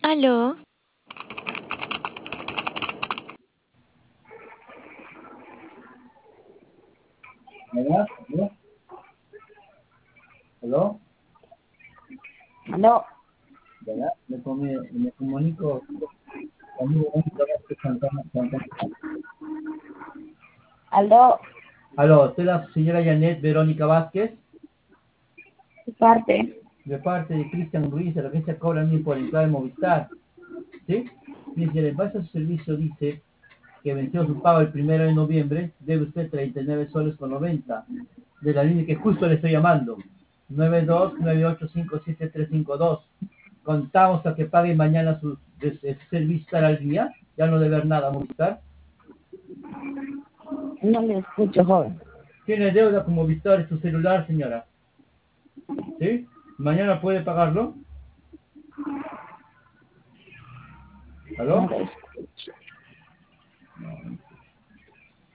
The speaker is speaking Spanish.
¿Aló? ¿Verdad? ¿Verdad? ¿Aló? No, ¿Verdad? Me comunico conmigo de Santana. aló, Aló, ¿usted la señora Janet Verónica Vázquez? de parte. De parte de Cristian Ruiz, de la agencia Cobra Mil por entrada de Movistar. ¿Sí? Dice, en base a su servicio dice que venció su pago el 1 de noviembre, debe usted 39 soles con 90 de la línea que justo le estoy llamando. 9298575352. Contamos a que pague mañana su servicio estar al día. Ya no debe ver nada a Movistar. No le escucho, joven. Tiene deuda con Movistar en su celular, señora. ¿Sí? Mañana puede pagarlo. No ¿Aló? le escucho.